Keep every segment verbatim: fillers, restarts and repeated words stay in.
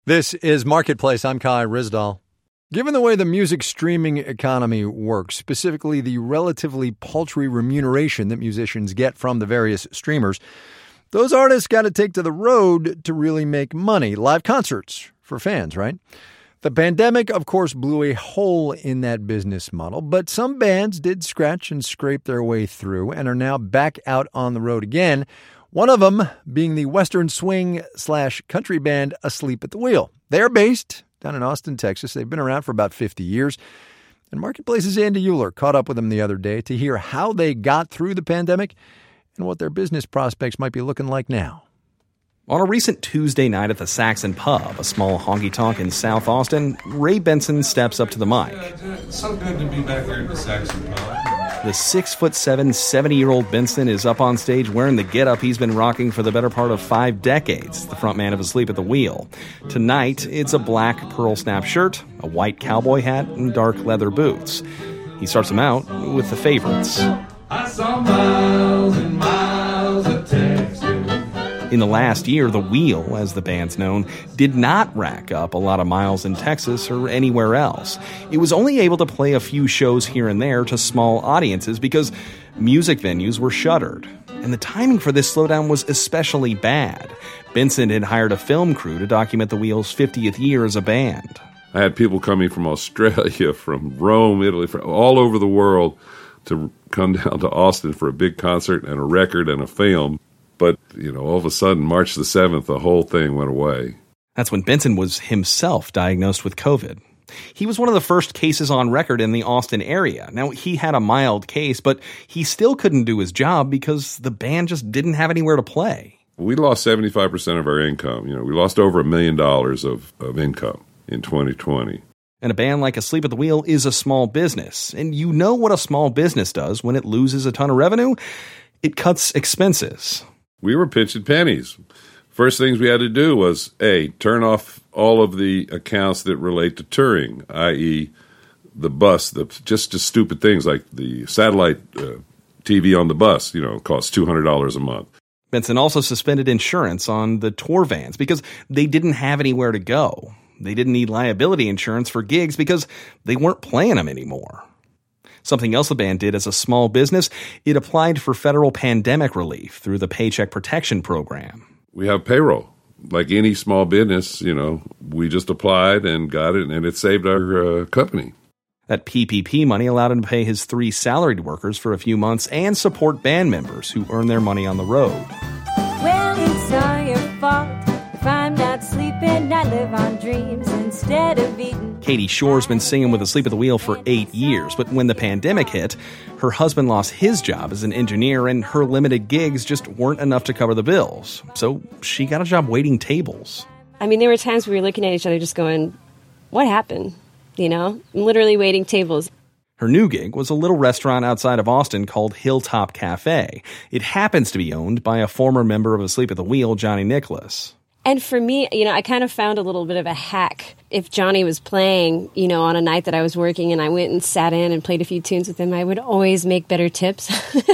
This is Marketplace. I'm Kai Ryssdal. Given the way the music streaming economy works, specifically the relatively paltry remuneration that musicians get from the various streamers, those artists got to take to the road to really make money. Live concerts for fans, right? The pandemic, of course, blew a hole in that business model, but some bands did scratch and scrape their way through and are now back out on the road again. One of them being the Western swing slash country band Asleep at the Wheel. They're based down in Austin, Texas. They've been around for about fifty years. And Marketplace's Andy Euler caught up with them the other day to hear how they got through the pandemic and what their business prospects might be looking like now. On a recent Tuesday night at the Saxon Pub, a small honky-tonk in South Austin, Ray Benson steps up to the mic. Yeah, it's so good to be back here at the Saxon Pub. The six foot seven, seventy-year-old Benson is up on stage wearing the getup he's been rocking for the better part of five decades, the frontman of Asleep at the Wheel. Tonight, it's a black pearl snap shirt, a white cowboy hat, and dark leather boots. He starts them out with the favorites. I saw miles and miles of Texas. In the last year, The Wheel, as the band's known, did not rack up a lot of miles in Texas or anywhere else. It was only able to play a few shows here and there to small audiences because music venues were shuttered. And the timing for this slowdown was especially bad. Benson had hired a film crew to document The Wheel's fiftieth year as a band. I had people coming from Australia, from Rome, Italy, from all over the world to come down to Austin for a big concert and a record and a film. But, you know, all of a sudden, March the seventh, the whole thing went away. That's when Benson was himself diagnosed with COVID. He was one of the first cases on record in the Austin area. Now, he had a mild case, but he still couldn't do his job because the band just didn't have anywhere to play. We lost seventy-five percent of our income. You know, we lost over a million dollars of, of income in twenty twenty. And a band like Asleep at the Wheel is a small business. And you know what a small business does when it loses a ton of revenue? It cuts expenses. We were pinching pennies. First things we had to do was, A, turn off all of the accounts that relate to touring, that is the bus, the just, just stupid things like the satellite uh, T V on the bus, you know, costs two hundred dollars a month. Benson also suspended insurance on the tour vans because they didn't have anywhere to go. They didn't need liability insurance for gigs because they weren't playing them anymore. Something else the band did as a small business, it applied for federal pandemic relief through the Paycheck Protection Program. We have payroll. Like any small business, you know, we just applied and got it, and it saved our uh, company. That P P P money allowed him to pay his three salaried workers for a few months and support band members who earn their money on the road. Well, it's all your fault. If I'm not sleeping, I live on dreams instead of eating. Katie Shore's been singing with Asleep at the Wheel for eight years, but when the pandemic hit, her husband lost his job as an engineer and her limited gigs just weren't enough to cover the bills. So she got a job waiting tables. I mean, there were times we were looking at each other just going, what happened? You know, I'm literally waiting tables. Her new gig was a little restaurant outside of Austin called Hilltop Cafe. It happens to be owned by a former member of Asleep at the Wheel, Johnny Nicholas. And for me, you know, I kind of found a little bit of a hack. If Johnny was playing, you know, on a night that I was working and I went and sat in and played a few tunes with him, I would always make better tips.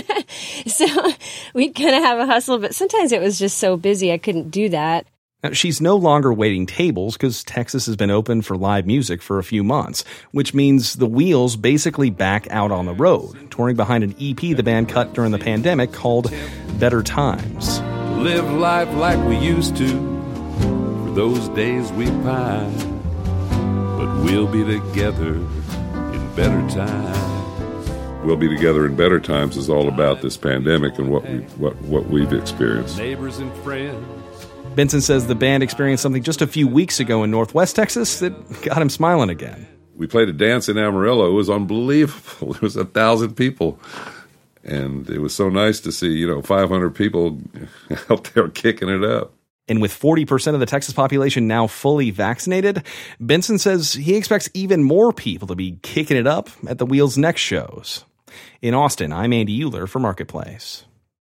So we'd kind of have a hustle, but sometimes it was just so busy I couldn't do that. Now, she's no longer waiting tables because Texas has been open for live music for a few months, which means the Wheel's basically back out on the road, touring behind an E P the band cut during the pandemic called Better Times. Live life like we used to. For those days we pine, but we'll be together in better times. We'll be together in better times is all about this pandemic and what we what what we've experienced. Neighbors and friends. Benson says the band experienced something just a few weeks ago in Northwest Texas that got him smiling again. We played a dance in Amarillo. It was unbelievable. It was a thousand people. And it was so nice to see, you know, five hundred people out there kicking it up. And with forty percent of the Texas population now fully vaccinated, Benson says he expects even more people to be kicking it up at the Wheel's next shows. In Austin, I'm Andy Euler for Marketplace.